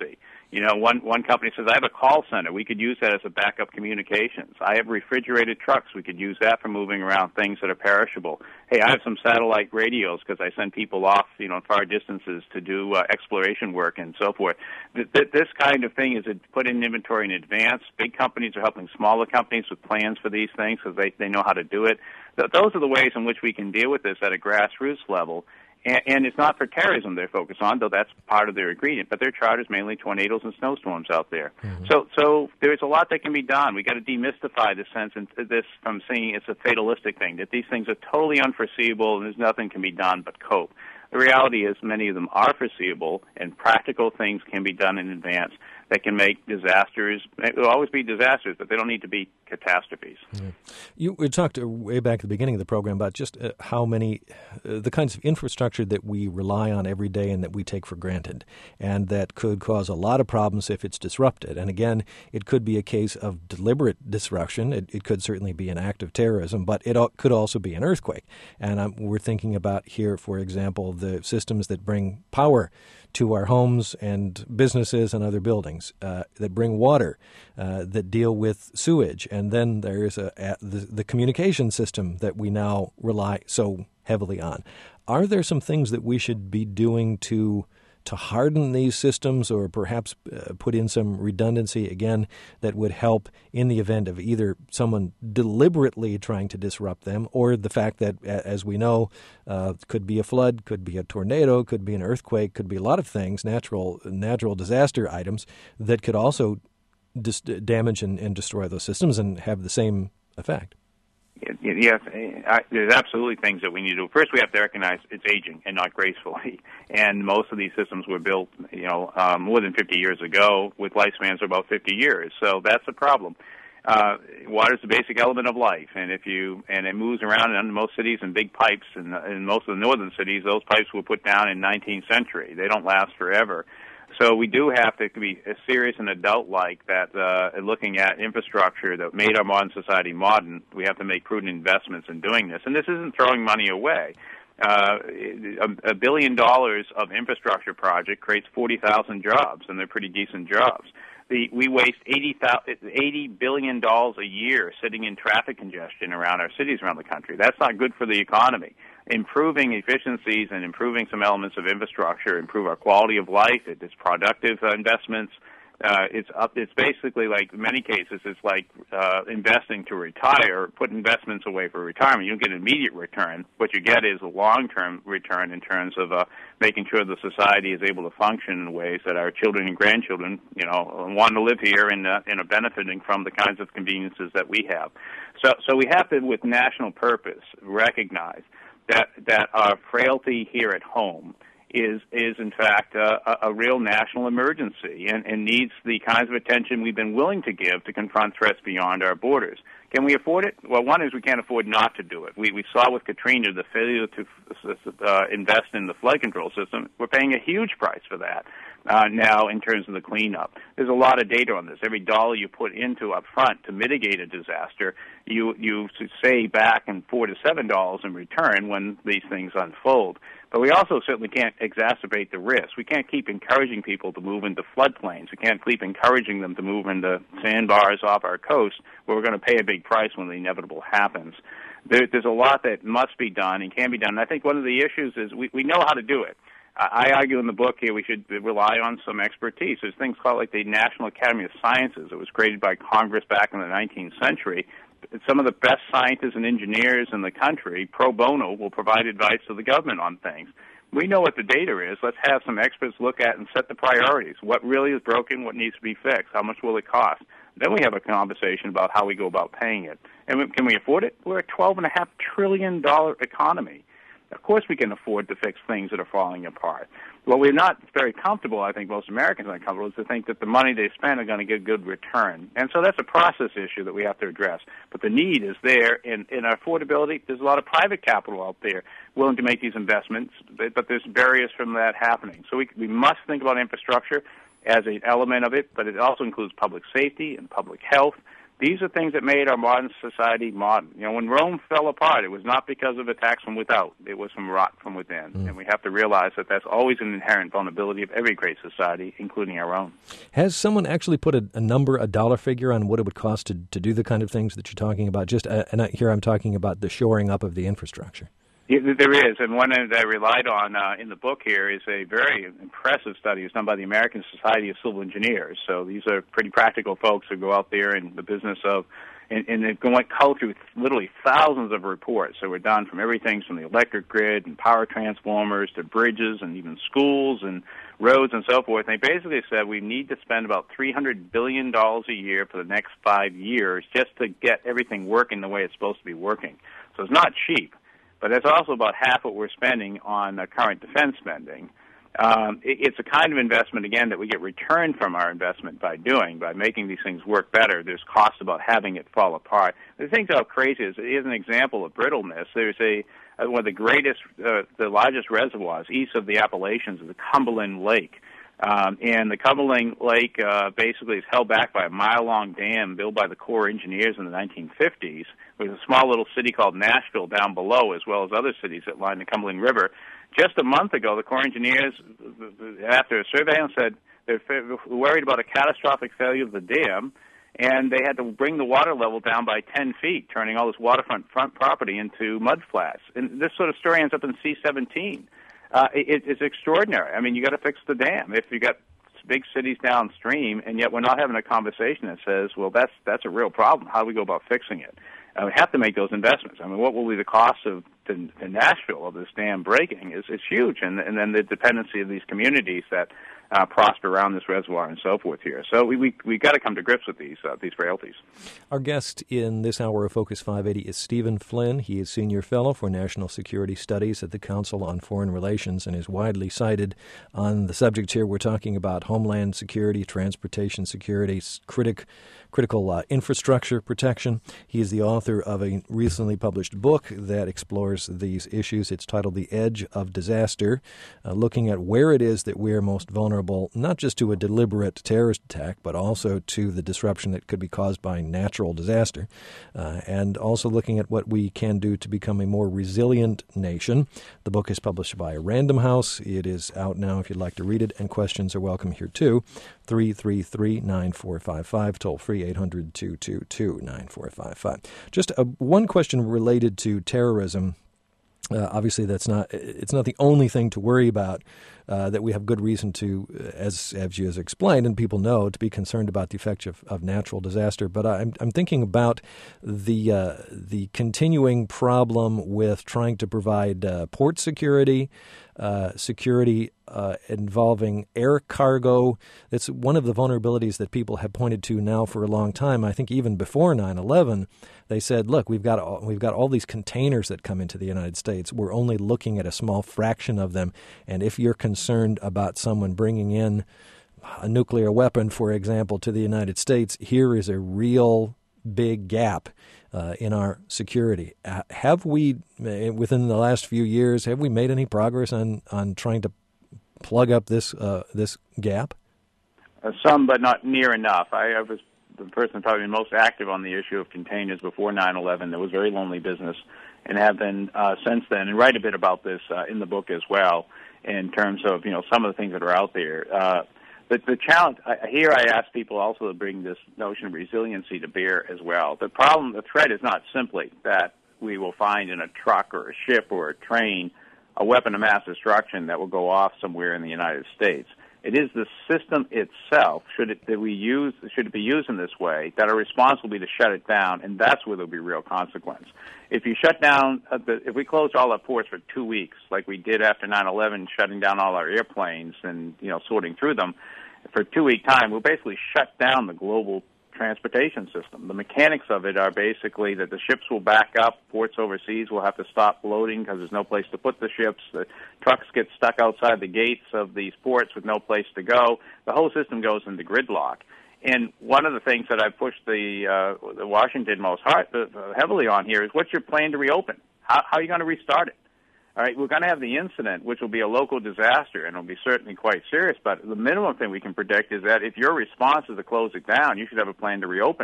You know, one one company says, I have a call center. We could use that as a backup communications. I have refrigerated trucks. We could use that for moving around things that are perishable. Hey, I have some satellite radios because I send people off, you know, far distances to do uh, exploration work and so forth. Th- th- this kind of thing is put in inventory in advance. Big companies are helping smaller companies with plans for these things because they, they know how to do it. Th- those are the ways in which we can deal with this at a grassroots level. And, and it's not for terrorism they're focused on, though that's part of their ingredient. But their charter is mainly tornadoes and snowstorms out there. Mm-hmm. So, so there's a lot that can be done. We got to demystify this sense and this from seeing it's a fatalistic thing, that these things are totally unforeseeable and there's nothing can be done but cope. The reality is many of them are foreseeable, and practical things can be done in advance that can make disasters. It will always be disasters, but they don't need to be catastrophes. Yeah. You we talked way back at the beginning of the program about just uh, how many, uh, the kinds of infrastructure that we rely on every day and that we take for granted, and that could cause a lot of problems if it's disrupted. And again, it could be a case of deliberate disruption. It, it could certainly be an act of terrorism, but it al- could also be an earthquake. And um, we're thinking about here, for example, the systems that bring power to our homes and businesses and other buildings, uh, that bring water, uh, that deal with sewage. And then there is a, a, the, the communication system that we now rely so heavily on. Are there some things that we should be doing to to harden these systems, or perhaps uh, put in some redundancy, again, that would help in the event of either someone deliberately trying to disrupt them, or the fact that, as we know, uh, could be a flood, could be a tornado, could be an earthquake, could be a lot of things, natural natural disaster items that could also dis- damage and, and destroy those systems and have the same effect? Yes, I, there's absolutely things that we need to do. First, we have to recognize it's aging and not gracefully. And most of these systems were built, you know, um, more than fifty years ago, with lifespans of about fifty years. So that's a problem. Uh, water is the basic element of life, and if you and it moves around in most cities in big pipes. And in, in most of the northern cities, those pipes were put down in nineteenth century. They don't last forever. So we do have to be serious and adult-like that uh, looking at infrastructure that made our modern society modern, we have to make prudent investments in doing this. And this isn't throwing money away. Uh, a, a billion dollars of infrastructure project creates forty thousand jobs, and they're pretty decent jobs. The, we waste eighty billion dollars a year sitting in traffic congestion around our cities around the country. That's not good for the economy. Improving efficiencies and improving some elements of infrastructure improve our quality of life. It is productive uh, investments. Uh, it's up. It's basically like, in many cases, it's like uh, investing to retire. Put investments away for retirement. You don't get an immediate return. What you get is a long-term return in terms of uh, making sure the society is able to function in ways that our children and grandchildren, you know, want to live here and, uh, and are benefiting from the kinds of conveniences that we have. So, so we have to, with national purpose, recognize that that our frailty here at home is is in fact uh, a, a real national emergency and, and needs the kinds of attention we've been willing to give to confront threats beyond our borders. Can we afford it? Well, one is we can't afford not to do it. We we saw with Katrina the failure to uh, invest in the flood control system. We're paying a huge price for that uh, now in terms of the cleanup. There's a lot of data on this. Every dollar you put into up front to mitigate a disaster, you you save back in four to seven dollars in return when these things unfold. But we also certainly can't exacerbate the risk. We can't keep encouraging people to move into floodplains. We can't keep encouraging them to move into sandbars off our coast where we're going to pay a big price when the inevitable happens. There, there's a lot that must be done and can be done. And I think one of the issues is we, we know how to do it. I argue in the book here we should rely on some expertise. There's things called like the National Academy of Sciences. It was created by Congress back in the nineteenth century. Some of the best scientists and engineers in the country, pro bono, will provide advice to the government on things. We know what the data is. Let's have some experts look at and set the priorities. What really is broken? What needs to be fixed? How much will it cost? Then we have a conversation about how we go about paying it. And can we afford it? We're a twelve point five trillion dollars economy. Of course we can afford to fix things that are falling apart. What we're not very comfortable, I think most Americans are comfortable, is to think that the money they spend are going to get good return. And so that's a process issue that we have to address. But the need is there in, in affordability. There's a lot of private capital out there willing to make these investments, but there's barriers from that happening. So we, we must think about infrastructure as an element of it, but it also includes public safety and public health These are things that made our modern society modern. You know, when Rome fell apart, it was not because of attacks from without. It was from rot from within. Mm. And we have to realize that that's always an inherent vulnerability of every great society, including our own. Has someone actually put a, a number, a dollar figure on what it would cost to, to do the kind of things that you're talking about? Just uh, and here I'm talking about the shoring up of the infrastructure. Yeah, there is, and one that I relied on uh, in the book here is a very impressive study. It's done by the American Society of Civil Engineers. So these are pretty practical folks who go out there in the business of, and, and they've gone cull through literally thousands of reports that were done from everything from the electric grid and power transformers to bridges and even schools and roads and so forth. And they basically said we need to spend about three hundred billion dollars a year for the next five years just to get everything working the way it's supposed to be working. So it's not cheap. But that's also about half what we're spending on uh, current defense spending. Um, it, it's a kind of investment, again, that we get returned from our investment by doing, by making these things work better. There's cost about having it fall apart. The thing how crazy is, here's an example of brittleness. There's a uh, one of the greatest, uh, the largest reservoirs east of the Appalachians is the Cumberland Lake. Um, and the Cumberland Lake uh, basically is held back by a mile-long dam built by the Corps engineers in the nineteen fifties. There's a small little city called Nashville down below, as well as other cities that line the Cumberland River. Just a month ago, the Corps engineers, after a surveillance, said they're worried about a catastrophic failure of the dam, and they had to bring the water level down by ten feet, turning all this waterfront front property into mud flats. And this sort of story ends up in C seventeen. Uh, it, it's extraordinary. I mean, you got to fix the dam. If you got big cities downstream, and yet we're not having a conversation that says, well, that's that's a real problem. How do we go about fixing it? Uh, we have to make those investments. I mean, what will be the cost of the, the Nashville of this dam breaking is, is huge, and, and then the dependency of these communities that uh, prosper around this reservoir and so forth here. So we we we got to come to grips with these uh, these frailties. Our guest in this hour of Focus five eighty is Stephen Flynn. He is Senior Fellow for National Security Studies at the Council on Foreign Relations and is widely cited on the subject here. We're talking about homeland security, transportation security, critic, critical uh, infrastructure protection. He is the author of a recently published book that explores these issues. It's titled The Edge of Disaster, uh, looking at where it is that we're most vulnerable, not just to a deliberate terrorist attack, but also to the disruption that could be caused by natural disaster, uh, and also looking at what we can do to become a more resilient nation. The book is published by Random House. It is out now if you'd like to read it, and questions are welcome here too. three three three, nine four five five, toll free eight hundred, two two two, nine four five five. Just a, one question related to terrorism. Uh, obviously, that's not it's not the only thing to worry about, uh, that we have good reason to, as as you has explained, and people know, to be concerned about the effects of, of natural disaster. But I'm I'm thinking about the uh, the continuing problem with trying to provide uh, port security, uh, security uh, involving air cargo. It's one of the vulnerabilities that people have pointed to now for a long time. I think even before nine eleven. They said, look, we've got all, we've got all these containers that come into the United States. We're only looking at a small fraction of them. And if you're concerned about someone bringing in a nuclear weapon, for example, to the United States, here is a real big gap uh, in our security. Uh, have we, within the last few years, have we made any progress on, on trying to plug up this uh, this gap? Uh, some, but not near enough. I, I was the person probably most active on the issue of containers before nine eleven. There was very lonely business, and have been uh, since then, and write a bit about this uh, in the book as well, in terms of, you know, some of the things that are out there. Uh, but the challenge, I, here I ask people also to bring this notion of resiliency to bear as well. The problem, the threat is not simply that we will find in a truck or a ship or a train a weapon of mass destruction that will go off somewhere in the United States. It is the system itself, should it that we use, should it be used in this way, that our response will be to shut it down, and that's where there'll be real consequence. If you shut down, uh, the, if we closed all our ports for two weeks, like we did after nine eleven, shutting down all our airplanes and, you know, sorting through them, for a two-week time, we'll basically shut down the global transportation system. The mechanics of it are basically that the ships will back up, ports overseas will have to stop loading because there's no place to put the ships, the trucks get stuck outside the gates of these ports with no place to go. The whole system goes into gridlock. And one of the things that I pushed the, uh, the Washington most hard, uh, heavily on here is, what's your plan to reopen? How, how are you going to restart it? All right, we're going to have the incident, which will be a local disaster, and it'll be certainly quite serious, but the minimum thing we can predict is that if your response is to close it down, you should have a plan to reopen it.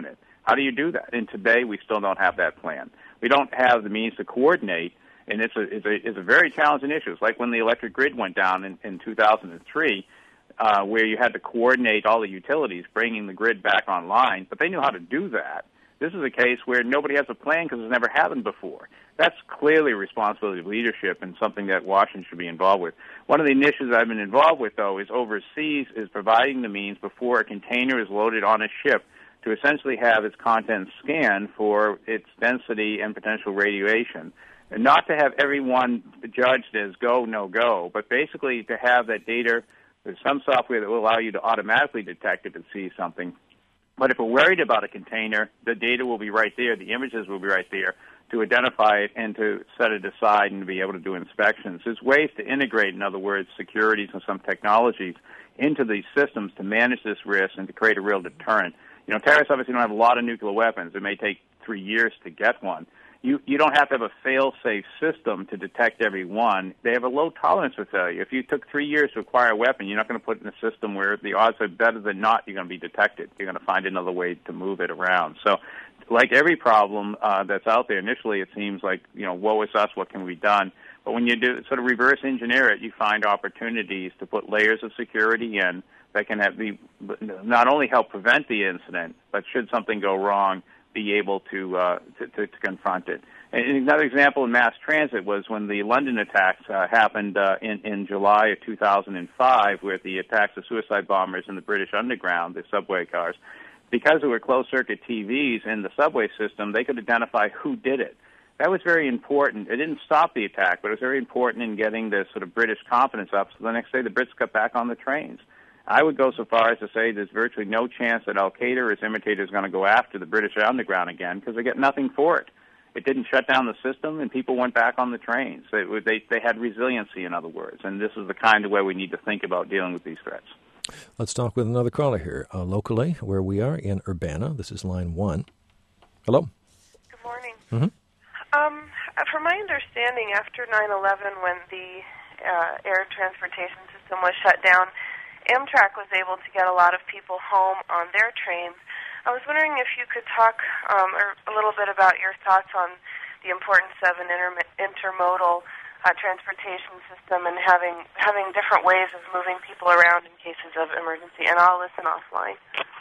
How do you do that? And today we still don't have that plan. We don't have the means to coordinate, and it's a, it's a, it's a very challenging issue. It's like when the electric grid went down in, in two thousand three, uh, where you had to coordinate all the utilities, bringing the grid back online, but they knew how to do that. This is a case where nobody has a plan because it's never happened before. That's clearly a responsibility of leadership and something that Washington should be involved with. One of the initiatives I've been involved with, though, is overseas is providing the means before a container is loaded on a ship to essentially have its contents scanned for its density and potential radiation. And not to have everyone judged as go, no go, but basically to have that data. There's some software that will allow you to automatically detect if it sees something. But if we're worried about a container, the data will be right there, the images will be right there to identify it and to set it aside and to be able to do inspections. There's ways to integrate, in other words, securities and some technologies into these systems to manage this risk and to create a real deterrent. You know, terrorists obviously don't have a lot of nuclear weapons. It may take three years to get one. You you don't have to have a fail-safe system to detect every one. They have a low tolerance for failure. If you took three years to acquire a weapon, you're not going to put it in a system where the odds are better than not you're going to be detected. You're going to find another way to move it around. So, like every problem uh, that's out there, initially it seems like, you know, woe is us, what can be done? But when you do sort of reverse engineer it, you find opportunities to put layers of security in that can have the, not only help prevent the incident, but should something go wrong, be able to, uh, to, to, to confront it. And another example in mass transit was when the London attacks uh, happened uh, in, in July of two thousand five, where the attacks of suicide bombers in the British Underground, the subway cars. Because there were closed-circuit T Vs in the subway system, they could identify who did it. That was very important. It didn't stop the attack, but it was very important in getting the sort of British confidence up, so the next day the Brits got back on the trains. I would go so far as to say there's virtually no chance that Al-Qaeda or its imitators are going to go after the British Underground again because they get nothing for it. It didn't shut down the system, and people went back on the trains. They, they, they had resiliency, in other words, and this is the kind of way we need to think about dealing with these threats. Let's talk with another caller here, uh, locally, where we are in Urbana. This is line one. Hello. Good morning. Mm-hmm. Um, from my understanding, after nine eleven, when the uh, air transportation system was shut down, Amtrak was able to get a lot of people home on their trains. I was wondering if you could talk um, or a little bit about your thoughts on the importance of an inter- intermodal uh, transportation system and having having different ways of moving people around in cases of emergency. And I'll listen offline.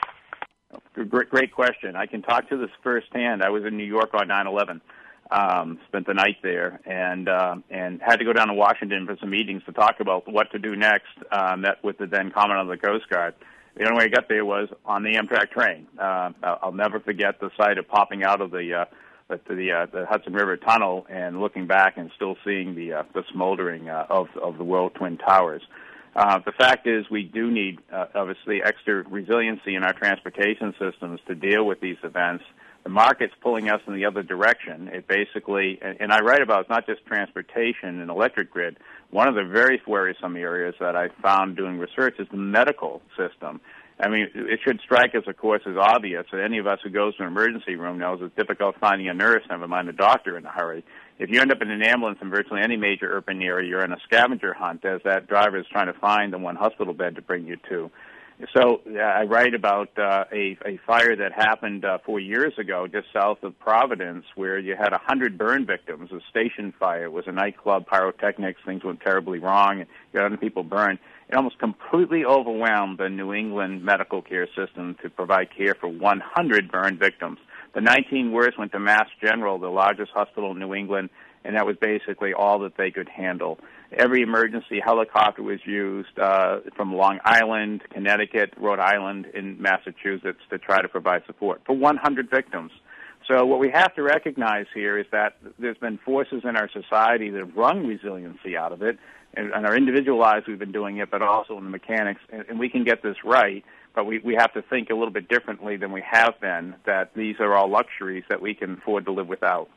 Great, great question. I can talk to this firsthand. I was in New York on nine eleven. Um, spent the night there and uh, and had to go down to Washington for some meetings to talk about what to do next. Uh, met with the then Commandant of the Coast Guard. The only way I got there was on the Amtrak train. Uh, I'll never forget the sight of popping out of the uh, the the, uh, the Hudson River Tunnel and looking back and still seeing the uh, the smoldering uh, of of the World Twin Towers. Uh, the fact is, we do need uh, obviously extra resiliency in our transportation systems to deal with these events. The market's pulling us in the other direction. It basically, and, and I write about it's not just transportation and electric grid. One of the very worrisome areas that I found doing research is the medical system. I mean, it should strike us, of course, as obvious that any of us who goes to an emergency room knows it's difficult finding a nurse, never mind a doctor, in a hurry. If you end up in an ambulance in virtually any major urban area, you're in a scavenger hunt as that driver is trying to find the one hospital bed to bring you to. So uh, I write about uh, a, a fire that happened uh, four years ago just south of Providence where you had one hundred burn victims. A station fire. It was a nightclub, pyrotechnics, things went terribly wrong, and you had one hundred people burned. It almost completely overwhelmed the New England medical care system to provide care for one hundred burn victims. The nineteen worst went to Mass General, the largest hospital in New England, and that was basically all that they could handle. Every emergency helicopter was used uh, from Long Island, Connecticut, Rhode Island, and Massachusetts to try to provide support for one hundred victims. So what we have to recognize here is that there's been forces in our society that have wrung resiliency out of it. And in our individual lives, we've been doing it, but also in the mechanics. And, and we can get this right, but we, we have to think a little bit differently than we have been, that these are all luxuries that we can afford to live without.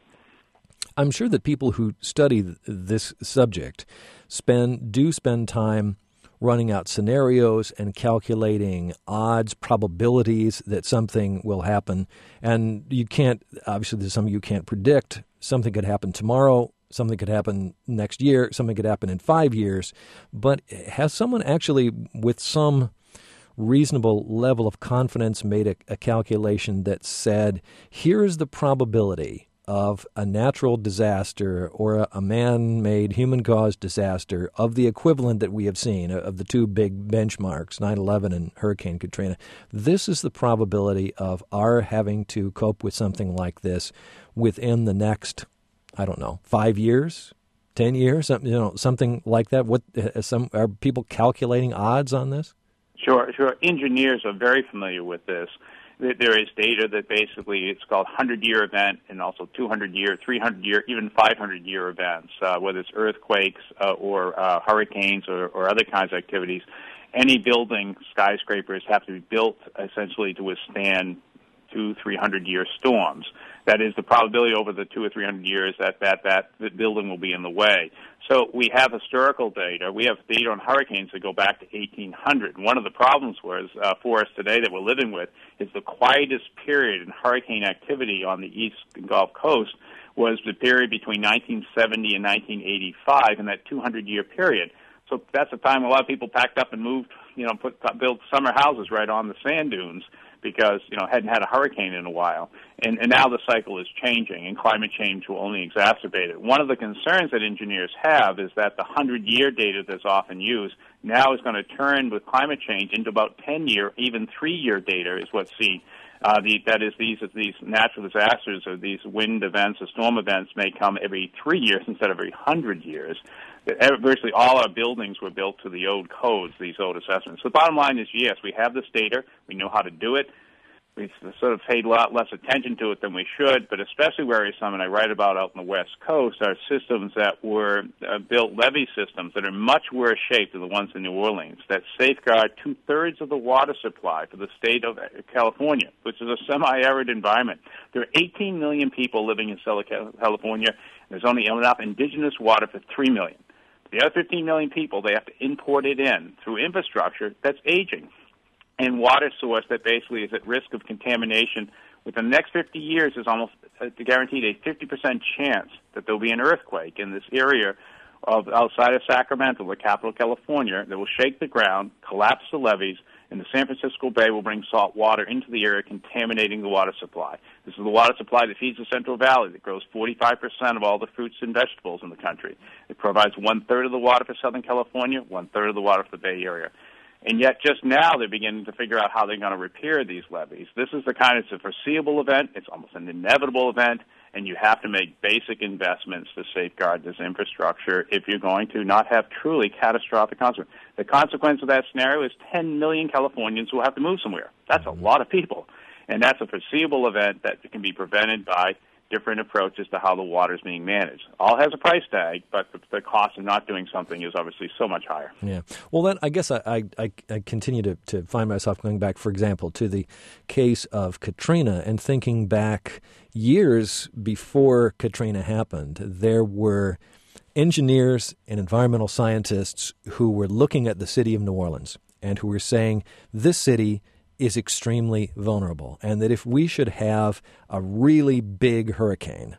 I'm sure that people who study this subject spend do spend time running out scenarios and calculating odds, probabilities that something will happen. And you can't, obviously there's something you can't predict. Something could happen tomorrow, something could happen next year, something could happen in five years. But has someone actually, with some reasonable level of confidence made a, a calculation that said, here is the probability of a natural disaster or a, a man-made, human-caused disaster of the equivalent that we have seen of the two big benchmarks, nine eleven and Hurricane Katrina. This is the probability of our having to cope with something like this within the next, I don't know, five years, ten years, you know, something like that. What some are people calculating odds on this? Sure, sure. Engineers are very familiar with this. There is data that basically it's called hundred-year event and also two hundred year, three hundred year, even five hundred year events, uh, whether it's earthquakes uh, or uh, hurricanes or, or other kinds of activities. Any building, skyscrapers, have to be built essentially to withstand two, three hundred year storms. That is the probability over the two or three hundred years that that that the building will be in the way. So we have historical data. We have data on hurricanes that go back to eighteen hundred. One of the problems was uh, for us today that we're living with is the quietest period in hurricane activity on the East Gulf Coast was the period between nineteen seventy and nineteen eighty-five, in that two hundred year period. So that's the time a lot of people packed up and moved, you know, put built summer houses right on the sand dunes, because, you know, hadn't had a hurricane in a while. And, and now the cycle is changing, and climate change will only exacerbate it. One of the concerns that engineers have is that the hundred-year data that's often used now is going to turn with climate change into about ten-year, even three-year data is what's seen. Uh, the, that is, these these natural disasters or these wind events or storm events may come every three years instead of every hundred years. Virtually all our buildings were built to the old codes, these old assessments. So the bottom line is, yes, we have this data. We know how to do it. We've sort of paid a lot less attention to it than we should, but especially where some, and I write about out on the West Coast, are systems that were uh, built, levee systems, that are much worse shape than the ones in New Orleans, that safeguard two-thirds of the water supply for the state of California, which is a semi-arid environment. There are eighteen million people living in Southern California, and there's only enough indigenous water for three million. The other fifteen million people, they have to import it in through infrastructure that's aging, and water source that basically is at risk of contamination. Within the next fifty years, there's almost guaranteed a fifty percent chance that there'll be an earthquake in this area of outside of Sacramento, the capital of California, that will shake the ground, collapse the levees, and the San Francisco Bay will bring salt water into the area, contaminating the water supply. This is the water supply that feeds the Central Valley, that grows forty-five percent of all the fruits and vegetables in the country. It provides one-third of the water for Southern California, one-third of the water for the Bay Area. And yet just now they're beginning to figure out how they're going to repair these levees. This is the kind of, it's a foreseeable event, it's almost an inevitable event, and you have to make basic investments to safeguard this infrastructure if you're going to not have truly catastrophic consequences. The consequence of that scenario is ten million Californians who have to move somewhere. That's a lot of people. And that's a foreseeable event that can be prevented by different approaches to how the water is being managed. All has a price tag, but the, the cost of not doing something is obviously so much higher. Yeah. Well, then I guess I, I, I continue to, to find myself going back, for example, to the case of Katrina and thinking back years before Katrina happened. There were engineers and environmental scientists who were looking at the city of New Orleans and who were saying this city is extremely vulnerable, and that if we should have a really big hurricane,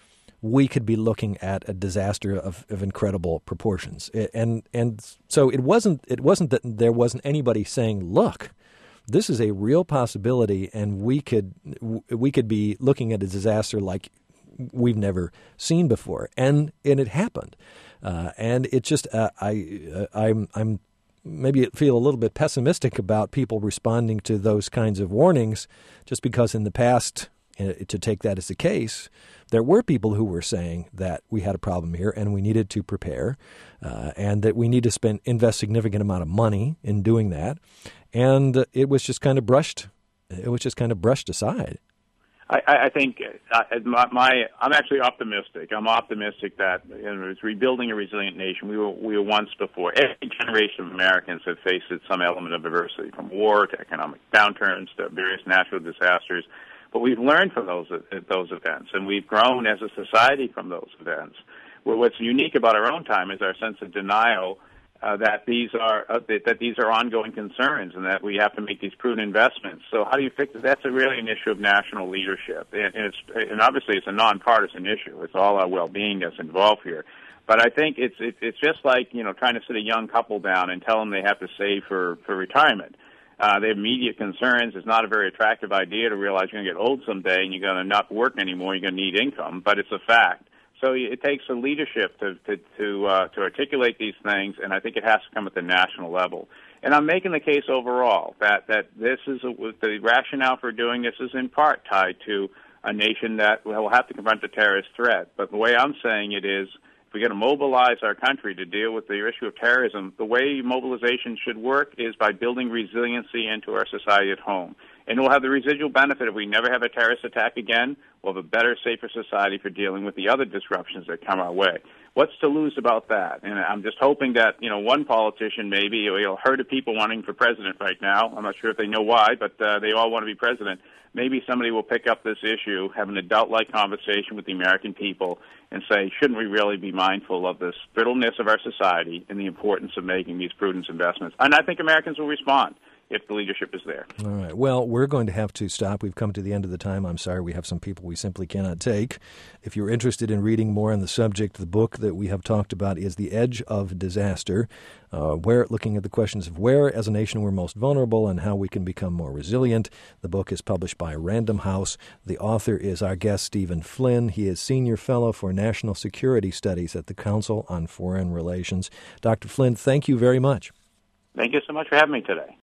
we could be looking at a disaster of, of incredible proportions. And and so it wasn't it wasn't that there wasn't anybody saying, look, this is a real possibility, and we could we could be looking at a disaster like we've never seen before, and and it happened, uh, and it just uh, I uh, I'm I'm. maybe feel a little bit pessimistic about people responding to those kinds of warnings, just because in the past, uh, to take that as the case, there were people who were saying that we had a problem here and we needed to prepare, uh, and that we need to spend invest significant amount of money in doing that, and uh, it was just kind of brushed. It was just kind of brushed aside. I, I think uh, my, my I'm actually optimistic. I'm optimistic that, you know, it's rebuilding a resilient nation. We were we were once before. Every generation of Americans have faced some element of adversity, from war to economic downturns to various natural disasters. But we've learned from those those events, and we've grown as a society from those events. Well, what's unique about our own time is our sense of denial. Uh, that these are uh, that, that these are ongoing concerns, and that we have to make these prudent investments. So, how do you fix it? That's a really an issue of national leadership, and, and it's and obviously it's a nonpartisan issue. It's all our well-being that's involved here. But I think it's it, it's just like, you know, trying to sit a young couple down and tell them they have to save for for retirement. Uh, they have immediate concerns. It's not a very attractive idea to realize you're going to get old someday and you're going to not work anymore. You're going to need income, but it's a fact. So it takes a leadership to to to, uh, to articulate these things, and I think it has to come at the national level. And I'm making the case overall that that this is a, the rationale for doing this is in part tied to a nation that will have to confront the terrorist threat. But the way I'm saying it is, if we're going to mobilize our country to deal with the issue of terrorism, the way mobilization should work is by building resiliency into our society at home. And we'll have the residual benefit if we never have a terrorist attack again. We'll have a better, safer society for dealing with the other disruptions that come our way. What's to lose about that? And I'm just hoping that, you know, one politician maybe, you'll herd of people wanting for president right now. I'm not sure if they know why, but uh, they all want to be president. Maybe somebody will pick up this issue, have an adult-like conversation with the American people, and say, shouldn't we really be mindful of this brittleness of our society and the importance of making these prudent investments? And I think Americans will respond if the leadership is there. All right. Well, we're going to have to stop. We've come to the end of the time. I'm sorry we have some people we simply cannot take. If you're interested in reading more on the subject, the book that we have talked about is The Edge of Disaster, uh, where looking at the questions of where, as a nation, we're most vulnerable and how we can become more resilient. The book is published by Random House. The author is our guest, Stephen Flynn. He is Senior Fellow for National Security Studies at the Council on Foreign Relations. Doctor Flynn, thank you very much. Thank you so much for having me today.